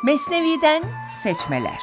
Mesnevi'den seçmeler.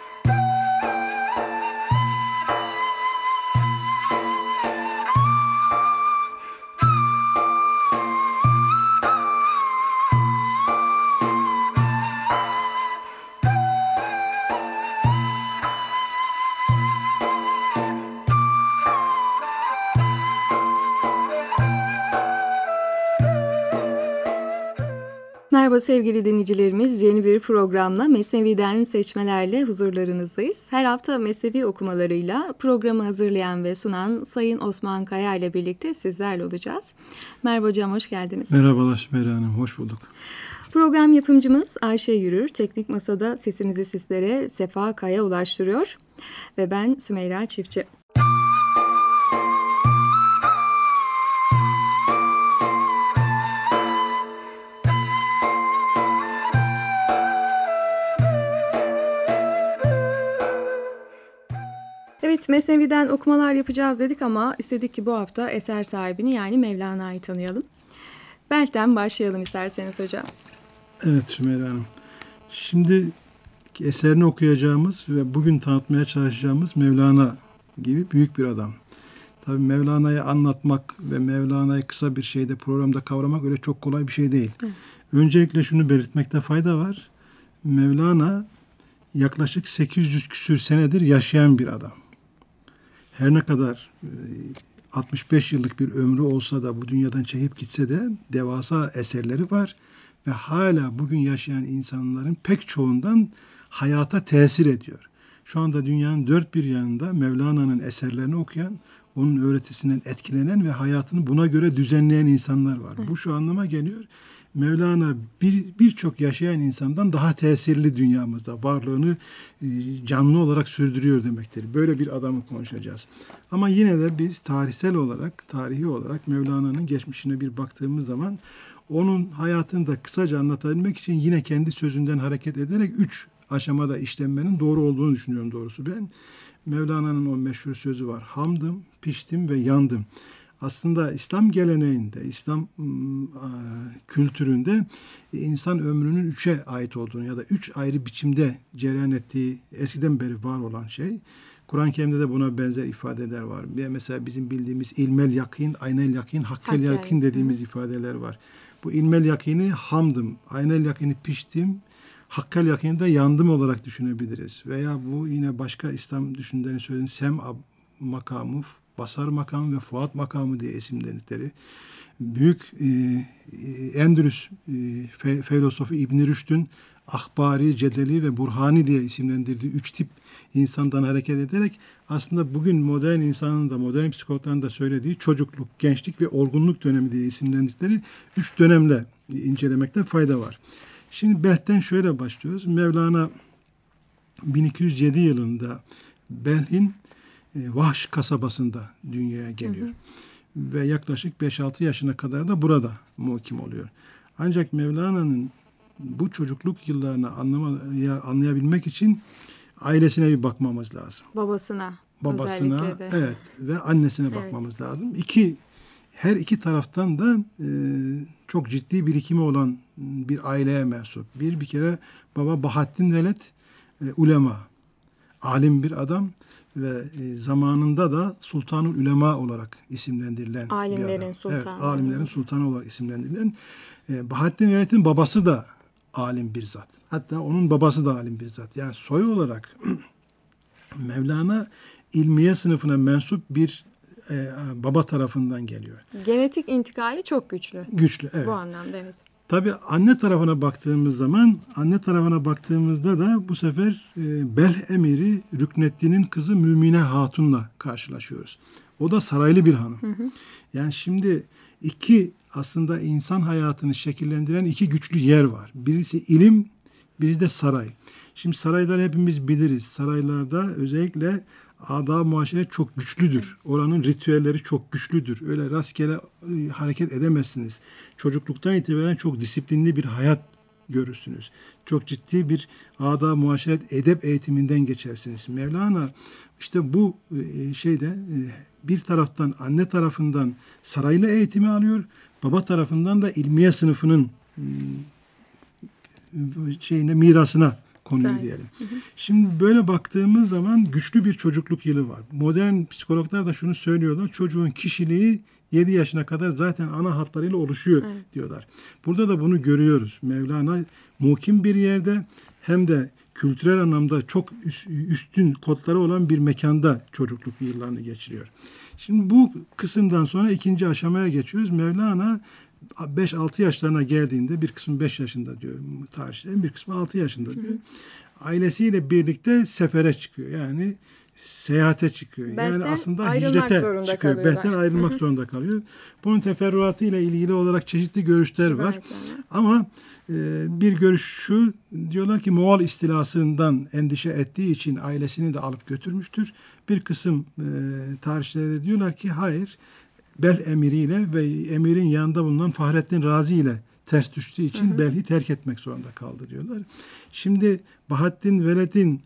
Merhaba sevgili dinleyicilerimiz, yeni bir programla Mesnevi'den seçmelerle huzurlarınızdayız. Her hafta Mesnevi okumalarıyla programı hazırlayan ve sunan Sayın Osman Kaya ile birlikte sizlerle olacağız. Merhaba hocam, hoş geldiniz. Merhabalar Sümeyra Hanım, hoş bulduk. Program yapımcımız Ayşe Yürür, teknik masada sesimizi sizlere Sefa Kaya ulaştırıyor ve ben Sümeyra Çiftçi. Evet, Mesnevi'den okumalar yapacağız dedik ama istedik ki bu hafta eser sahibini yani Mevlana'yı tanıyalım. Belten başlayalım isterseniz hocam. Evet Sümeyra Hanım. Şimdi eserini okuyacağımız ve bugün tanıtmaya çalışacağımız Mevlana gibi büyük bir adam. Tabii Mevlana'yı anlatmak ve Mevlana'yı kısa bir şeyde programda kavramak öyle çok kolay bir şey değil. Hı. Öncelikle şunu belirtmekte fayda var. Mevlana yaklaşık 800 küsür senedir yaşayan bir adam. Her ne kadar 65 yıllık bir ömrü olsa da bu dünyadan çekip gitse de devasa eserleri var ve hala bugün yaşayan insanların pek çoğundan hayata tesir ediyor. Şu anda dünyanın dört bir yanında Mevlana'nın eserlerini okuyan, onun öğretisinden etkilenen ve hayatını buna göre düzenleyen insanlar var. Bu şu anlama geliyor. Mevlana birçok yaşayan insandan daha tesirli dünyamızda varlığını canlı olarak sürdürüyor demektir. Böyle bir adamı konuşacağız. Ama yine de biz tarihi olarak Mevlana'nın geçmişine bir baktığımız zaman onun hayatını da kısaca anlatabilmek için yine kendi sözünden hareket ederek 3 aşamada işlenmenin doğru olduğunu düşünüyorum doğrusu ben. Mevlana'nın o meşhur sözü var. Hamdım, piştim ve yandım. Aslında İslam geleneğinde, İslam kültüründe insan ömrünün 3'e ait olduğunu ya da 3 ayrı biçimde cereyan ettiği eskiden beri var olan şey. Kur'an-ı Kerim'de de buna benzer ifadeler var. Mesela bizim bildiğimiz ilmel yakin, aynel yakin, hakkel yakin dediğimiz ifadeler var. Bu ilmel yakini hamdım, aynel yakini piştim, hakkel yakini de yandım olarak düşünebiliriz. Veya bu yine başka İslam düşünürlerin söylediği sem'a makamı, basar makamı ve fuat makamı diye isimlendikleri büyük Endülüs filozofu İbn Rüşd'ün Ahbari, Cedeli ve Burhani diye isimlendirdiği 3 tip insandan hareket ederek aslında bugün modern insanın da modern psikologların da söylediği çocukluk, gençlik ve olgunluk dönemi diye isimlendikleri 3 dönemle incelemekte fayda var. Şimdi Belh'ten şöyle başlıyoruz. Mevlana 1207 yılında Belh'in Vahş kasabasında dünyaya geliyor. Ve yaklaşık 5-6 yaşına kadar da burada muhkim oluyor. Ancak Mevlana'nın bu çocukluk yıllarını anlayabilmek için ailesine bir bakmamız lazım. Babasına evet, ve annesine bakmamız lazım. Her iki taraftan da çok ciddi birikimi olan bir aileye mensup. Bir kere baba Bahattin Veled ulema, alim bir adam ve zamanında da Sultanul Ulema olarak isimlendirilen alimlerin bir adam. sultanı. Evet, alimlerin sultanı olarak isimlendirilen. Bahattin Veled'in babası da alim bir zat. Hatta onun babası da alim bir zat. Yani soy olarak Mevlana ilmiye sınıfına mensup bir baba tarafından geliyor. Genetik intikali çok güçlü. Güçlü, evet. Bu anlamda evet. Tabii anne tarafına baktığımızda da bu sefer Belh emiri Rükneddin'in kızı Mümine Hatun'la karşılaşıyoruz. O da saraylı bir hanım. Yani şimdi aslında insan hayatını şekillendiren 2 güçlü yer var. Birisi ilim, birisi de saray. Şimdi sarayları hepimiz biliriz. Saraylarda özellikle adab-ı muaşere çok güçlüdür. Oranın ritüelleri çok güçlüdür. Öyle rastgele hareket edemezsiniz. Çocukluktan itibaren çok disiplinli bir hayat görürsünüz. Çok ciddi bir adab-ı muaşeret, edep eğitiminden geçersiniz. Mevlana işte bu bir taraftan anne tarafından saraylı eğitimi alıyor. Baba tarafından da ilmiye sınıfının mirasına konuyor Güzel. diyelim. Şimdi böyle baktığımız zaman güçlü bir çocukluk yılı var. Modern psikologlar da şunu söylüyorlar. Çocuğun kişiliği 7 yaşına kadar zaten ana hatlarıyla oluşuyor diyorlar. Burada da bunu görüyoruz. Mevlana muhkim bir yerde hem de kültürel anlamda çok üstün kodları olan bir mekanda çocukluk yıllarını geçiriyor. Şimdi bu kısımdan sonra ikinci aşamaya geçiyoruz. Mevlana 5-6 yaşlarına geldiğinde, bir kısmı 5 yaşında diyor tarihte, bir kısmı 6 yaşında diyor. Ailesiyle birlikte sefere çıkıyor. Yani seyahate çıkıyor. Belten yani aslında ayrılmak hicrete zorunda çıkıyor. kalıyorlar. Belten ayrılmak zorunda kalıyor. Bunun teferruatı ile ilgili olarak çeşitli görüşler var. Gayet yani. Ama bir görüş şu, diyorlar ki Moğol istilasından endişe ettiği için ailesini de alıp götürmüştür. Bir kısım tarihçilerde diyorlar ki hayır, Bel emiriyle ve emirin yanında bulunan Fahrettin Razi ile ters düştüğü için Belh'i terk etmek zorunda kaldı diyorlar. Şimdi Bahattin Veled'in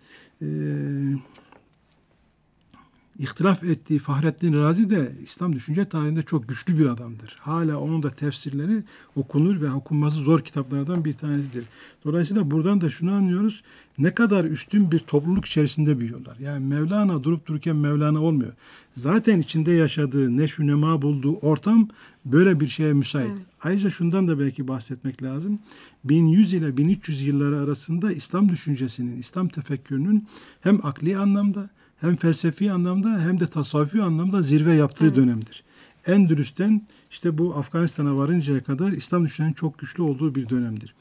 ihtilaf ettiği Fahrettin Razi de İslam düşünce tarihinde çok güçlü bir adamdır. Hala onun da tefsirleri okunur ve okunması zor kitaplardan bir tanesidir. Dolayısıyla buradan da şunu anlıyoruz. Ne kadar üstün bir topluluk içerisinde büyüyorlar. Yani Mevlana durup dururken Mevlana olmuyor. Zaten içinde yaşadığı, neşü nema bulduğu ortam böyle bir şeye müsait. Evet. Ayrıca şundan da belki bahsetmek lazım. 1100 ile 1300 yılları arasında İslam düşüncesinin, İslam tefekkürünün hem akli anlamda hem felsefi anlamda hem de tasavvufi anlamda zirve yaptığı dönemdir. Endülüs'ten işte bu Afganistan'a varıncaya kadar İslam düşüncenin çok güçlü olduğu bir dönemdir.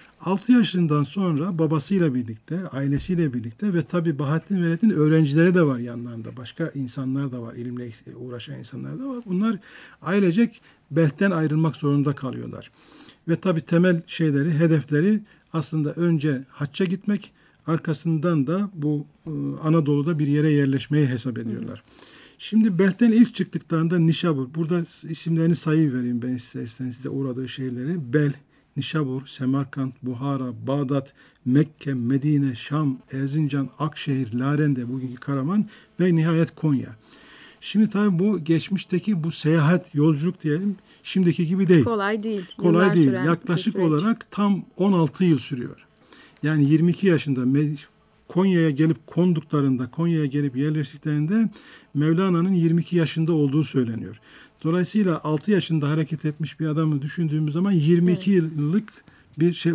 6 yaşından sonra babasıyla birlikte, ailesiyle birlikte ve tabi Bahattin Veled'in öğrencileri de var yanlarında. Başka insanlar da var, ilimle uğraşan insanlar da var. Bunlar ailecek Belh'ten ayrılmak zorunda kalıyorlar. Ve tabi temel hedefleri aslında önce hacca gitmek, arkasından da bu Anadolu'da bir yere yerleşmeyi hesap ediyorlar. Şimdi Belh'ten ilk çıktıklarında Nişabur, burada isimlerini sayıvereyim ben istersen size uğradığı şehirleri. Belh, Nişabur, Semerkant, Buhara, Bağdat, Mekke, Medine, Şam, Erzincan, Akşehir, Larende, bugünkü Karaman ve nihayet Konya. Şimdi tabii bu geçmişteki bu seyahat, yolculuk diyelim, şimdiki gibi değil. Kolay değil. Kolay değil. Yaklaşık olarak tam 16 yıl sürüyor. Yani 22 yaşında Konya'ya gelip konduklarında, Konya'ya gelip yerleştiklerinde Mevlana'nın 22 yaşında olduğu söyleniyor. Dolayısıyla 6 yaşında hareket etmiş bir adamı düşündüğümüz zaman 22 yıllık bir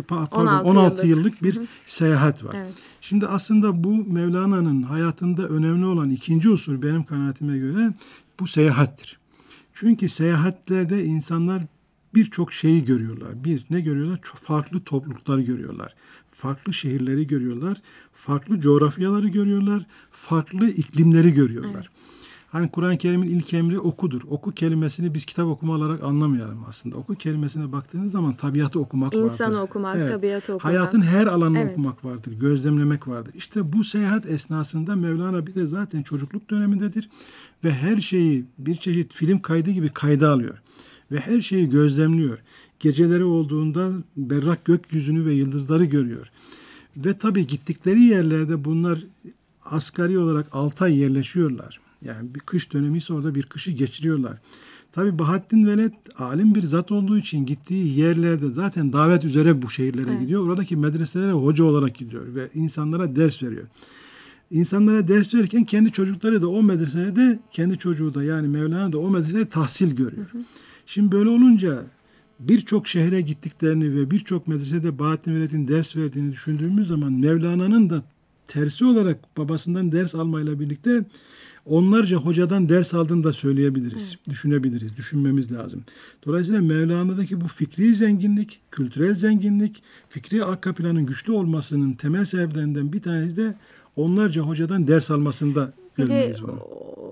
16 yıllık bir seyahat var. Evet. Şimdi aslında bu Mevlana'nın hayatında önemli olan ikinci unsur benim kanaatime göre bu seyahattir. Çünkü seyahatlerde insanlar birçok şeyi görüyorlar. Ne görüyorlar? Çok farklı toplulukları görüyorlar. Farklı şehirleri görüyorlar. Farklı coğrafyaları görüyorlar. Farklı iklimleri görüyorlar. Evet. Hani Kur'an-ı Kerim'in ilk emri okudur. Oku kelimesini biz kitap okuma olarak anlamayalım aslında. Oku kelimesine baktığınız zaman tabiatı okumak vardır. İnsanı okumak, evet. Tabiatı okumak. Hayatın her alanını okumak vardır. Gözlemlemek vardır. İşte bu seyahat esnasında Mevlana bir de zaten çocukluk dönemindedir. Ve her şeyi bir çeşit film kaydı gibi kayda alıyor. Ve her şeyi gözlemliyor. Geceleri olduğunda berrak gökyüzünü ve yıldızları görüyor. Ve tabii gittikleri yerlerde bunlar asgari olarak 6 ay yerleşiyorlar. Yani bir kış dönemi ise orada bir kışı geçiriyorlar. Tabii Bahattin Veled alim bir zat olduğu için gittiği yerlerde zaten davet üzere bu şehirlere gidiyor. Oradaki medreselere hoca olarak gidiyor ve insanlara ders veriyor. İnsanlara ders verirken kendi çocukları da o medresede, kendi çocuğu da yani Mevlana da o medresede tahsil görüyor. Şimdi böyle olunca birçok şehre gittiklerini ve birçok medresede Bahattin Veled'in ders verdiğini düşündüğümüz zaman Mevlana'nın da tersi olarak babasından ders almayla birlikte onlarca hocadan ders aldığını da söyleyebiliriz, düşünebiliriz, düşünmemiz lazım. Dolayısıyla Mevlana'daki bu fikri zenginlik, kültürel zenginlik, fikri arka planın güçlü olmasının temel sebeplerinden bir tanesi de onlarca hocadan ders almasında görmeliyiz bunu.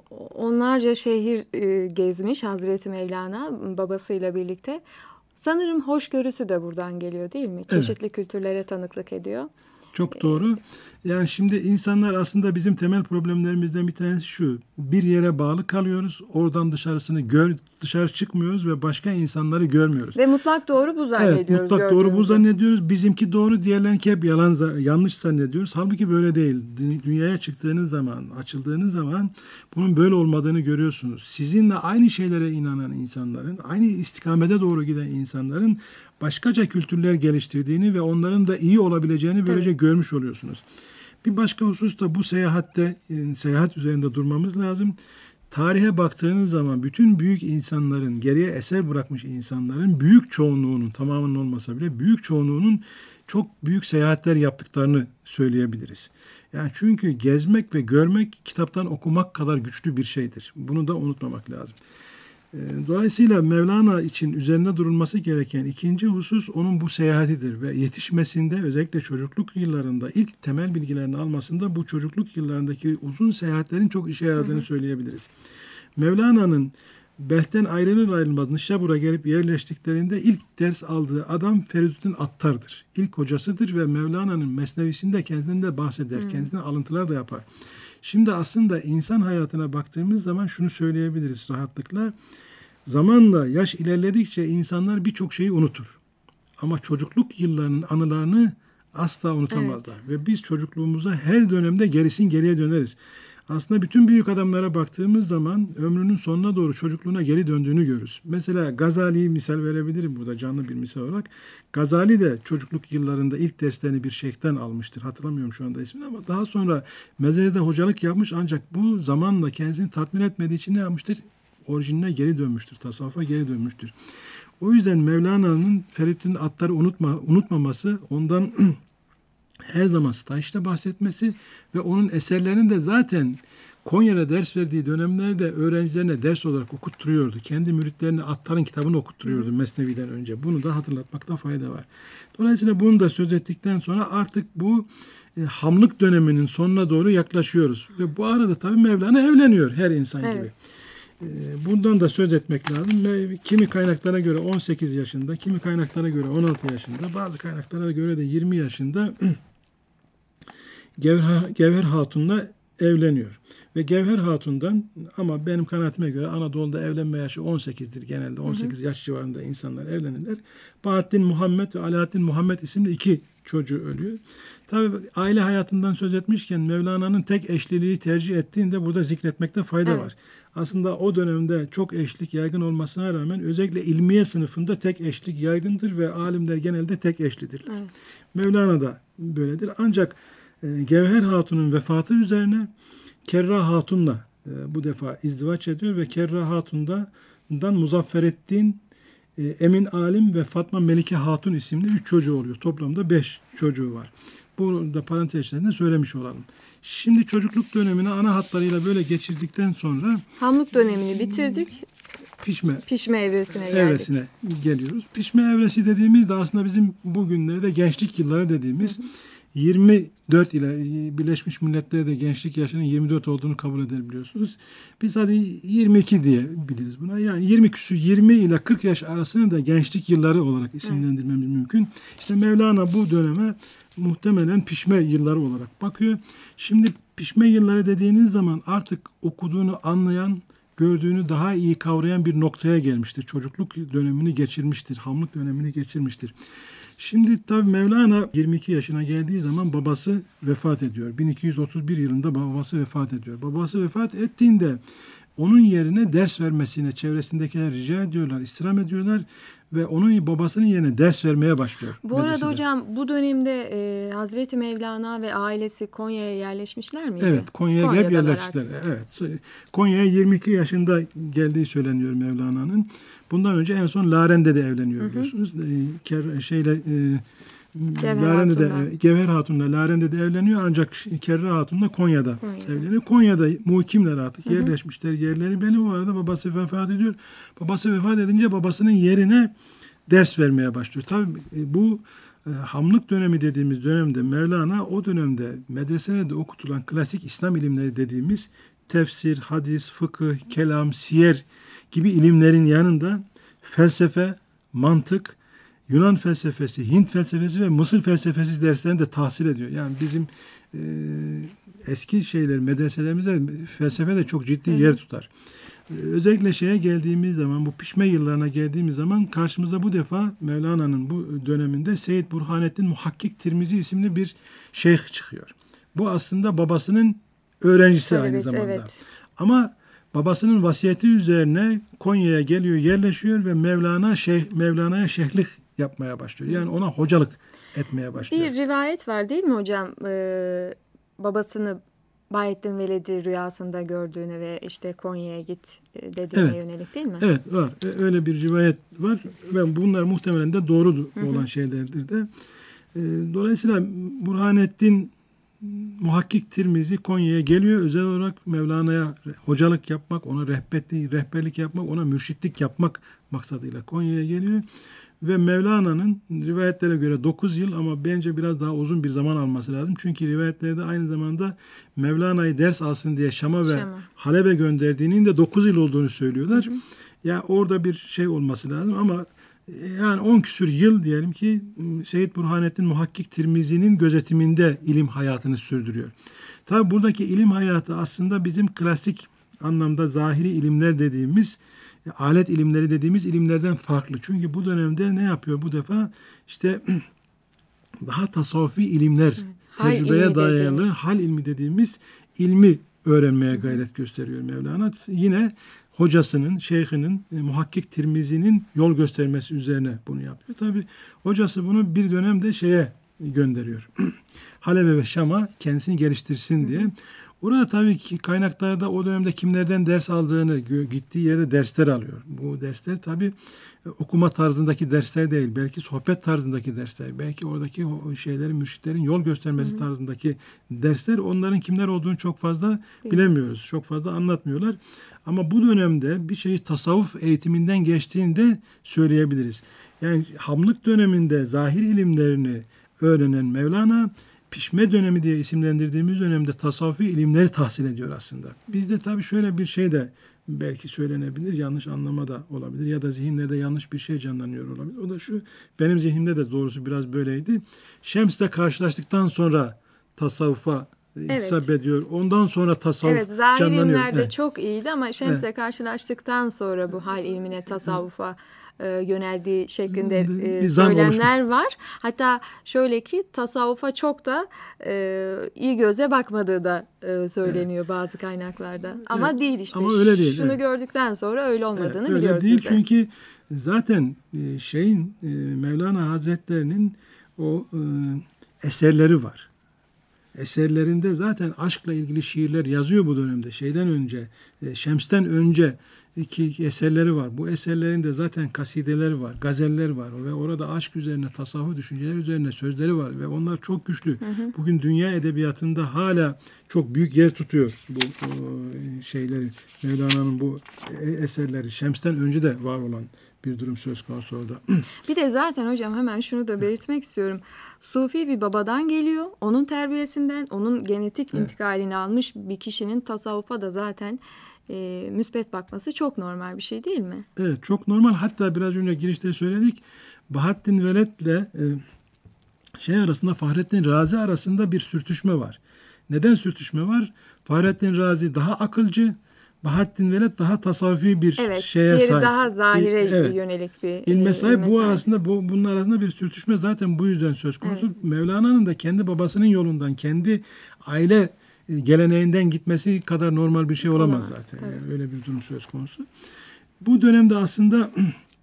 Onlarca şehir gezmiş Hazreti Mevlana babasıyla birlikte. Sanırım hoşgörüsü de buradan geliyor değil mi? Çeşitli kültürlere tanıklık ediyor. Çok doğru. Yani şimdi insanlar aslında bizim temel problemlerimizden bir tanesi şu. Bir yere bağlı kalıyoruz. Oradan dışarı çıkmıyoruz ve başka insanları görmüyoruz. Ve mutlak doğru bu zannediyoruz. Evet, mutlak doğru bu zannediyoruz. Bizimki doğru, diğerlerinki hep yanlış zannediyoruz. Halbuki böyle değil. Dünyaya çıktığınız zaman, açıldığınız zaman bunun böyle olmadığını görüyorsunuz. Sizinle aynı şeylere inanan insanların, aynı istikamete doğru giden insanların başkaca kültürler geliştirdiğini ve onların da iyi olabileceğini böylece görmüş oluyorsunuz. Bir başka husus da bu seyahatte, seyahat üzerinde durmamız lazım. Tarihe baktığınız zaman bütün büyük insanların, geriye eser bırakmış insanların büyük çoğunluğunun, tamamının olmasa bile büyük çoğunluğunun çok büyük seyahatler yaptıklarını söyleyebiliriz. Yani çünkü gezmek ve görmek kitaptan okumak kadar güçlü bir şeydir. Bunu da unutmamak lazım. Dolayısıyla Mevlana için üzerinde durulması gereken ikinci husus onun bu seyahatidir ve yetişmesinde, özellikle çocukluk yıllarında ilk temel bilgilerini almasında bu çocukluk yıllarındaki uzun seyahatlerin çok işe yaradığını söyleyebiliriz. Mevlana'nın Belh'ten ayrılır ayrılmaz Nişabur'a gelip yerleştiklerinde ilk ders aldığı adam Feridüddin Attar'dır. İlk hocasıdır ve Mevlana'nın Mesnevisinde kendinden bahseder, kendinden alıntılar da yapar. Şimdi aslında insan hayatına baktığımız zaman şunu söyleyebiliriz rahatlıkla. Zamanla yaş ilerledikçe insanlar birçok şeyi unutur. Ama çocukluk yıllarının anılarını asla unutamazlar. Ve biz çocukluğumuza her dönemde geriye döneriz. Aslında bütün büyük adamlara baktığımız zaman ömrünün sonuna doğru çocukluğuna geri döndüğünü görürüz. Mesela Gazali'yi misal verebilirim burada canlı bir misal olarak. Gazali de çocukluk yıllarında ilk derslerini bir şeyhten almıştır. Hatırlamıyorum şu anda ismini ama daha sonra mezhebde hocalık yapmış ancak bu zamanla kendisini tatmin etmediği için ne yapmıştır? Orijinine geri dönmüştür, tasavvufa geri dönmüştür. O yüzden Mevlana'nın Feridüddin Attar'ı unutmaması, ondan her zaman stajda bahsetmesi ve onun eserlerini de zaten Konya'da ders verdiği dönemlerde öğrencilerine ders olarak okutturuyordu. Kendi müritlerine Attar'ın kitabını okutturuyordu Mesnevi'den önce. Bunu da hatırlatmakta fayda var. Dolayısıyla bunu da söz ettikten sonra artık bu hamlık döneminin sonuna doğru yaklaşıyoruz. Ve bu arada tabii Mevlana evleniyor her insan gibi. Bundan da söz etmek lazım. Kimi kaynaklara göre 18 yaşında, kimi kaynaklara göre 16 yaşında, bazı kaynaklara göre de 20 yaşında Gevher Hatun'la evleniyor. Ve Gevher Hatun'dan, ama benim kanaatime göre Anadolu'da evlenme yaşı 18'dir genelde. 18 yaş civarında insanlar evlenirler. Bahattin Muhammed ve Alaaddin Muhammed isimli 2 çocuğu ölüyor. Tabii aile hayatından söz etmişken Mevlana'nın tek eşliliği tercih ettiğinde burada zikretmekte fayda var. Aslında o dönemde çok eşlik yaygın olmasına rağmen özellikle ilmiye sınıfında tek eşlik yaygındır ve alimler genelde tek eşlidirler. Mevlana da böyledir. Ancak Gevher Hatun'un vefatı üzerine Kerra Hatun'la bu defa izdivaç ediyor ve Kerra Hatun'dan Muzaffereddin, Emin Alim ve Fatma Melike Hatun isimli 3 çocuğu oluyor. Toplamda 5 çocuğu var. Bunu da parantez içerisinde söylemiş olalım. Şimdi çocukluk dönemini ana hatlarıyla böyle geçirdikten sonra hamlık dönemini bitirdik. Pişme evresine geliyoruz. Pişme evresi dediğimiz de aslında bizim bugünlerde gençlik yılları dediğimiz 24 ile Birleşmiş Milletler'de gençlik yaşının 24 olduğunu kabul edebiliyorsunuz. Biz hadi 22 diye biliriz buna. Yani 20 ile 40 yaş arasını da gençlik yılları olarak isimlendirmemiz mümkün. İşte Mevlana bu döneme muhtemelen pişme yılları olarak bakıyor. Şimdi pişme yılları dediğiniz zaman artık okuduğunu anlayan, gördüğünü daha iyi kavrayan bir noktaya gelmiştir. Çocukluk dönemini geçirmiştir, hamlık dönemini geçirmiştir. Şimdi tabii Mevlana 22 yaşına geldiği zaman babası vefat ediyor. 1231 yılında babası vefat ediyor. Babası vefat ettiğinde onun yerine ders vermesine çevresindekiler rica ediyorlar, istirham ediyorlar ve onun babasının yerine ders vermeye başlıyor. Bu arada hocam bu dönemde Hazreti Mevlana ve ailesi Konya'ya yerleşmişler miydi? Evet, Konya'ya gelip yerleştiler. Evet. Konya'ya 22 yaşında geldiği söyleniyor Mevlana'nın. Bundan önce en son Laren'de evleniyor biliyorsunuz. Gevher Hatun'la Laren'de de evleniyor ancak Kerra Hatun'la Konya'da evleniyor. Konya'da muhkimler artık yerleşmişler. Yerleri belli. Bu arada babası vefat ediyor. Babası vefat edince babasının yerine ders vermeye başlıyor. Tabii bu hamlık dönemi dediğimiz dönemde Mevlana o dönemde medreselerde okutulan klasik İslam ilimleri dediğimiz tefsir, hadis, fıkıh, kelam, siyer gibi ilimlerin yanında felsefe, mantık, Yunan felsefesi, Hint felsefesi ve Mısır felsefesi derslerini de tahsil ediyor. Yani bizim eski medreselerimizde felsefe de çok ciddi yer tutar. Özellikle geldiğimiz zaman, bu pişme yıllarına geldiğimiz zaman karşımıza bu defa Mevlana'nın bu döneminde Seyyid Burhanettin Muhakkik Tirmizi isimli bir şeyh çıkıyor. Bu aslında babasının öğrencisi aynı zamanda. Evet. Ama babasının vasiyeti üzerine Konya'ya geliyor, yerleşiyor ve Mevlana'ya şeyhlik yapmaya başlıyor. Yani ona hocalık etmeye başlıyor. Bir rivayet var değil mi hocam? Babasını Bahattin Veled'i rüyasında gördüğünü ve işte Konya'ya git dediğine yönelik değil mi? Evet var. Öyle bir rivayet var. Ve bunlar muhtemelen de doğru olan şeylerdir de. Dolayısıyla Burhanettin Muhakkik Tirmizi Konya'ya geliyor. Özel olarak Mevlana'ya hocalık yapmak, ona rehberlik yapmak, ona mürşitlik yapmak maksadıyla Konya'ya geliyor. Ve Mevlana'nın rivayetlere göre 9 yıl ama bence biraz daha uzun bir zaman alması lazım. Çünkü rivayetlerde aynı zamanda Mevlana'yı ders alsın diye Şam'a ve Halep'e gönderdiğinin de 9 yıl olduğunu söylüyorlar. Ya orada bir şey olması lazım ama yani 10 küsur yıl diyelim ki Seyyid Burhanettin Muhakkik Tirmizi'nin gözetiminde ilim hayatını sürdürüyor. Tabi buradaki ilim hayatı aslında bizim klasik anlamda zahiri ilimler dediğimiz, alet ilimleri dediğimiz ilimlerden farklı. Çünkü bu dönemde ne yapıyor bu defa? İşte daha tasavvufi ilimler, tecrübeye dayalı hal ilmi dediğimiz ilmi öğrenmeye gayret gösteriyor Mevlana. Yine hocasının, şeyhinin, Muhakkik Tirmizi'nin yol göstermesi üzerine bunu yapıyor. Tabi hocası bunu bir dönemde şeye gönderiyor. Halep'e ve Şam'a kendisini geliştirsin diye. Orada tabii ki kaynaklarda o dönemde kimlerden ders aldığını, gittiği yerde dersler alıyor. Bu dersler tabii okuma tarzındaki dersler değil. Belki sohbet tarzındaki dersler. Belki oradaki şeylerin, mürşitlerin yol göstermesi tarzındaki dersler. Onların kimler olduğunu çok fazla bilemiyoruz. Çok fazla anlatmıyorlar. Ama bu dönemde bir şeyi tasavvuf eğitiminden geçtiğini de söyleyebiliriz. Yani Hamlık döneminde zahir ilimlerini öğrenen Mevlana, pişme dönemi diye isimlendirdiğimiz dönemde tasavvufi ilimleri tahsil ediyor aslında. Bizde tabii şöyle bir şey de belki söylenebilir, yanlış anlama da olabilir ya da zihinlerde yanlış bir şey canlanıyor olabilir. O da şu, benim zihnimde de doğrusu biraz böyleydi. Şems'le karşılaştıktan sonra tasavvufa isabet ediyor. Ondan sonra tasavvuf zahir canlanıyor. ilimlerde çok iyiydi ama Şems'le karşılaştıktan sonra bu hal ilmine, tasavvufa yöneldiği şeklinde söylemler var. Hatta şöyle ki tasavvufa çok da iyi göze bakmadığı da söyleniyor bazı kaynaklarda. Ama değil işte. Ama öyle değil. Şunu gördükten sonra öyle olmadığını biliyoruz. Öyle değil bize. çünkü zaten Mevlana Hazretleri'nin o eserleri var. Eserlerinde zaten aşkla ilgili şiirler yazıyor bu dönemde. Şeyden önce, Şems'ten önce iki eserleri var. Bu eserlerinde zaten kasideleri var, gazeller var ve orada aşk üzerine, tasavvuf düşünceler üzerine sözleri var ve onlar çok güçlü. Bugün dünya edebiyatında hala çok büyük yer tutuyor bu şeyleri. Mevlana'nın bu eserleri Şems'ten önce de var olan bir durum söz konusu orada. Bir de zaten hocam hemen şunu da belirtmek istiyorum. Sufi bir babadan geliyor. Onun terbiyesinden, onun genetik intikalini almış bir kişinin tasavvufa da zaten müspet bakması çok normal bir şey değil mi? Evet, çok normal. Hatta biraz önce girişte söyledik. Bahattin Veled'le arasında, Fahrettin Razi arasında bir sürtüşme var. Neden sürtüşme var? Fahrettin Razi daha akılcı, Bahattin Veled daha tasavvufi bir şeye sahip. Diğeri daha zahire yönelik bir ilme sahip. Bunun arasında bir sürtüşme zaten bu yüzden söz konusu. Evet. Mevlana'nın da kendi babasının yolundan, kendi aile geleneğinden gitmesi kadar normal bir şey olamaz zaten. Evet. Yani öyle bir durum söz konusu. Bu dönemde aslında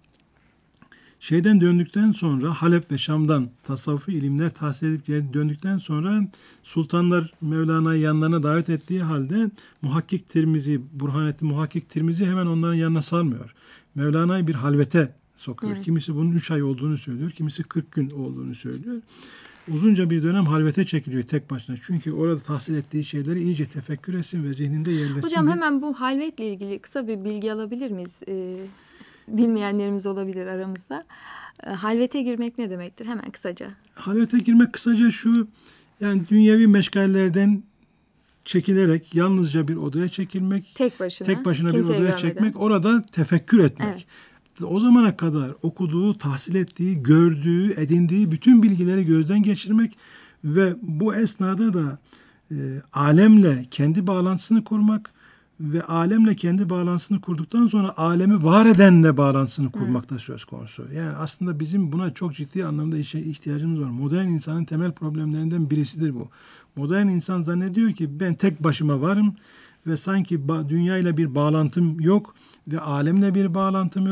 şeyden döndükten sonra, Halep ve Şam'dan tasavvufi ilimler tahsil edip döndükten sonra sultanlar Mevlana'yı yanlarına davet ettiği halde Muhakkik Tirmizi, Burhanettin Muhakkik Tirmizi hemen onların yanına salmıyor. Mevlana'yı bir halvete sokuyor. Evet. Kimisi bunun 3 ay olduğunu söylüyor, kimisi 40 gün olduğunu söylüyor. Uzunca bir dönem halvete çekiliyor tek başına. Çünkü orada tahsil ettiği şeyleri iyice tefekkür etsin ve zihninde yerleşsin. Hocam hemen bu halvetle ilgili kısa bir bilgi alabilir miyiz? Bilmeyenlerimiz olabilir aramızda. Halvete girmek ne demektir? Hemen kısaca. Halvete girmek kısaca şu, yani dünyevi meşgalelerden çekilerek yalnızca bir odaya çekilmek, tek başına bir odaya çekmek, orada tefekkür etmek. Evet. O zamana kadar okuduğu, tahsil ettiği, gördüğü, edindiği bütün bilgileri gözden geçirmek ve bu esnada da alemle kendi bağlantısını kurmak ve alemle kendi bağlantısını kurduktan sonra alemi var edenle bağlantısını kurmak da söz konusu. Yani aslında bizim buna çok ciddi anlamda ihtiyacımız var. Modern insanın temel problemlerinden birisidir bu. Modern insan zannediyor ki ben tek başıma varım ve sanki dünyayla bir bağlantım yok ve alemle bir bağlantım yok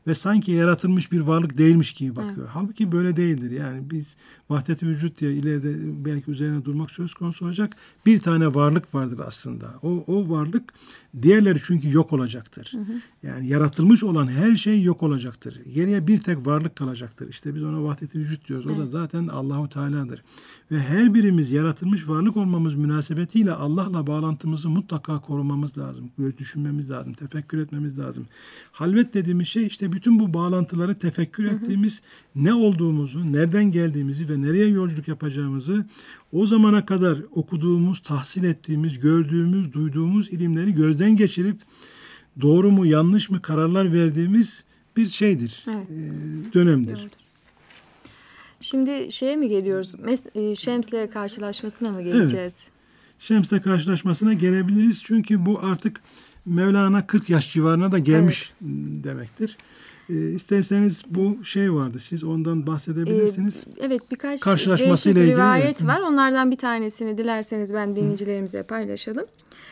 ve sanki yaratılmış bir varlık değilmiş gibi bakıyor. Halbuki böyle değildir. Yani biz vahdet-i vücut diye ileride belki üzerine durmak söz konusu olacak. Bir tane varlık vardır aslında. O varlık diğerleri çünkü yok olacaktır. Yani yaratılmış olan her şey yok olacaktır. Geriye bir tek varlık kalacaktır. İşte biz ona vahdet-i vücut diyoruz. O da zaten Allahu Teala'dır. Ve her birimiz yaratılmış varlık olmamız münasebetiyle Allah'la bağlantımızı mutlaka korumamız lazım. Böyle düşünmemiz lazım, tefekkür etmemiz lazım. Halvet dediğimiz şey işte bütün bu bağlantıları tefekkür ettiğimiz, ne olduğumuzu, nereden geldiğimizi ve nereye yolculuk yapacağımızı, o zamana kadar okuduğumuz, tahsil ettiğimiz, gördüğümüz, duyduğumuz ilimleri gözden geçirip doğru mu yanlış mı kararlar verdiğimiz bir şeydir, dönemdir. Doğrudur. Şimdi şeye mi geliyoruz? Şems'le karşılaşmasına mı geleceğiz? Evet. Şems'le karşılaşmasına gelebiliriz. Çünkü bu artık Mevlana 40 yaş civarına da gelmiş demektir. İsterseniz bu şey vardı. Siz ondan bahsedebilirsiniz. Evet, birkaç karşılaşmasıyla değişik ilgili rivayet var. Onlardan bir tanesini dilerseniz ben dinleyicilerimize paylaşalım.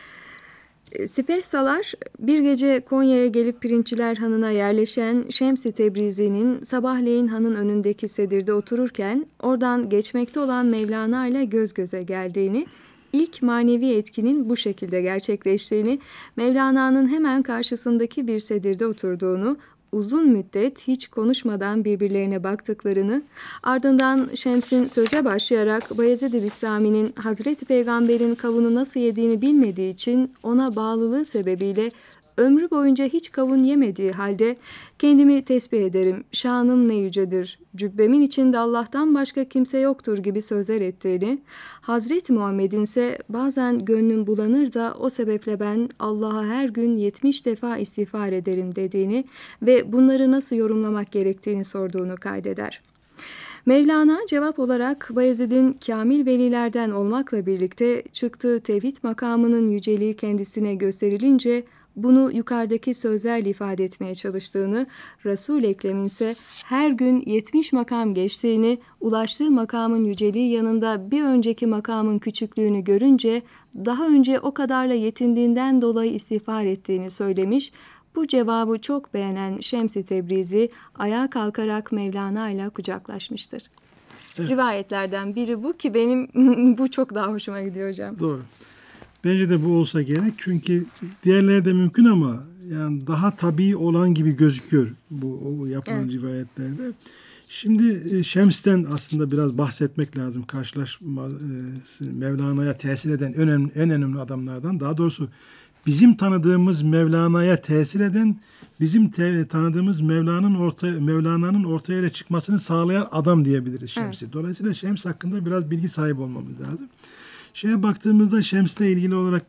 Sipehsalar bir gece Konya'ya gelip Pirinççiler Hanı'na yerleşen Şems-i Tebrizi'nin sabahleyin hanın önündeki sedirde otururken oradan geçmekte olan Mevlana ile göz göze geldiğini, ilk manevi etkinin bu şekilde gerçekleştiğini, Mevlana'nın hemen karşısındaki bir sedirde oturduğunu, uzun müddet hiç konuşmadan birbirlerine baktıklarını, ardından Şems'in söze başlayarak Bayezid-i Bistami'nin Hazreti Peygamber'in kavunu nasıl yediğini bilmediği için ona bağlılığı sebebiyle ömrü boyunca hiç kavun yemediği halde kendimi tesbih ederim, şanım ne yücedir, cübbemin içinde Allah'tan başka kimse yoktur gibi sözler ettiğini, Hazreti Muhammed'in ise bazen gönlüm bulanır da o sebeple ben Allah'a her gün 70 defa istiğfar ederim dediğini ve bunları nasıl yorumlamak gerektiğini sorduğunu kaydeder. Mevlana cevap olarak Bayezid'in kamil velilerden olmakla birlikte çıktığı tevhid makamının yüceliği kendisine gösterilince bunu yukarıdaki sözlerle ifade etmeye çalıştığını, Resul-i Ekrem'in ise her gün 70 makam geçtiğini, ulaştığı makamın yüceliği yanında bir önceki makamın küçüklüğünü görünce daha önce o kadarla yetindiğinden dolayı istiğfar ettiğini söylemiş. Bu cevabı çok beğenen Şems-i Tebrizi ayağa kalkarak Mevlana ile kucaklaşmıştır. Evet. Rivayetlerden biri bu ki benim bu çok daha hoşuma gidiyor hocam. Doğru. Bence de bu olsa gerek. Çünkü diğerleri de mümkün ama yani daha tabii olan gibi gözüküyor bu yapılan rivayetlerde. Şimdi Şems'ten aslında biraz bahsetmek lazım. Karşılaşma Mevlana'ya tesir eden en önemli adamlardan. Daha doğrusu bizim tanıdığımız Mevlana'ya tesir eden, bizim tanıdığımız Mevlana'nın ortaya çıkmasını sağlayan adam diyebiliriz Şems'i. Evet. Dolayısıyla Şems hakkında biraz bilgi sahibi olmamız lazım. Şeye baktığımızda Şems'le ilgili olarak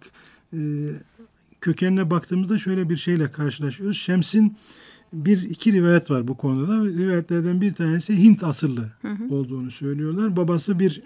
kökenine baktığımızda şöyle bir şeyle karşılaşıyoruz. Şems'in iki rivayet var bu konuda. Rivayetlerden bir tanesi Hint asıllı olduğunu söylüyorlar. Babası bir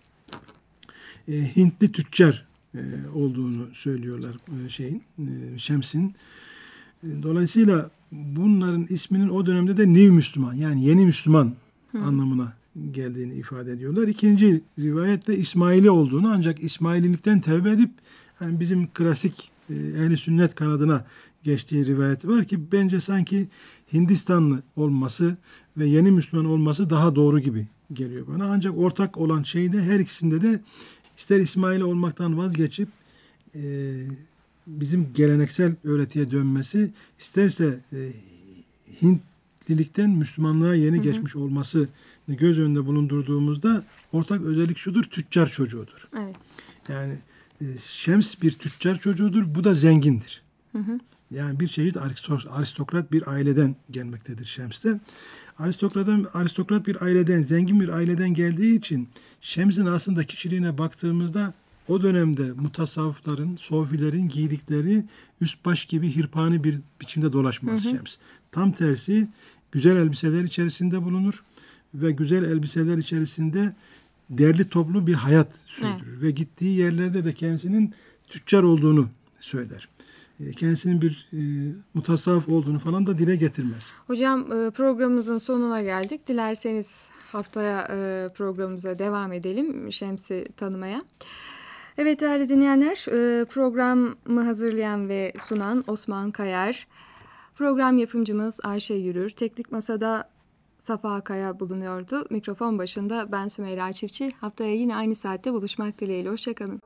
Hintli tüccar olduğunu söylüyorlar Şems'in. Dolayısıyla bunların isminin o dönemde de New Müslüman yani yeni Müslüman anlamına geldiğini ifade ediyorlar. İkinci rivayette İsmaili olduğunu ancak İsmaililikten tevbe edip yani bizim klasik ehl-i sünnet kanadına geçtiği rivayeti var ki bence sanki Hindistanlı olması ve yeni Müslüman olması daha doğru gibi geliyor bana. Ancak ortak olan şey de her ikisinde de ister İsmaili olmaktan vazgeçip bizim geleneksel öğretiye dönmesi, isterse Hintlilikten Müslümanlığa yeni geçmiş olması göz önünde bulundurduğumuzda ortak özellik şudur, tüccar çocuğudur. Evet. Yani Şems bir tüccar çocuğudur, bu da zengindir. Yani bir çeşit aristokrat bir aileden gelmektedir Şems'te. Aristokrat bir aileden, zengin bir aileden geldiği için Şems'in aslında kişiliğine baktığımızda o dönemde mutasavvıfların, sofilerin giydikleri üst baş gibi hirpani bir biçimde dolaşmaz Şems. Tam tersi güzel elbiseler içerisinde bulunur ve güzel elbiseler içerisinde derli toplu bir hayat sürdürür. Ve gittiği yerlerde de kendisinin tüccar olduğunu söyler. Kendisinin bir mutasavvıf olduğunu falan da dile getirmez. Hocam programımızın sonuna geldik. Dilerseniz haftaya programımıza devam edelim Şems'i tanımaya. Evet değerli dinleyenler, programı hazırlayan ve sunan Osman Kayar. Program yapımcımız Ayşe Yürür, teknik masada Safa Kaya bulunuyordu. Mikrofon başında ben Sümeyra Çiftçi. Haftaya yine aynı saatte buluşmak dileğiyle. Hoşçakalın.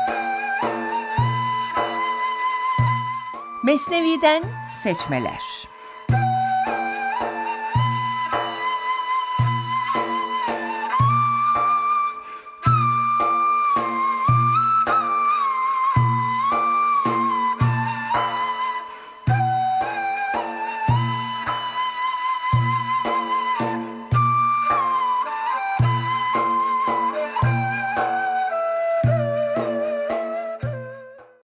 Mesnevi'den seçmeler.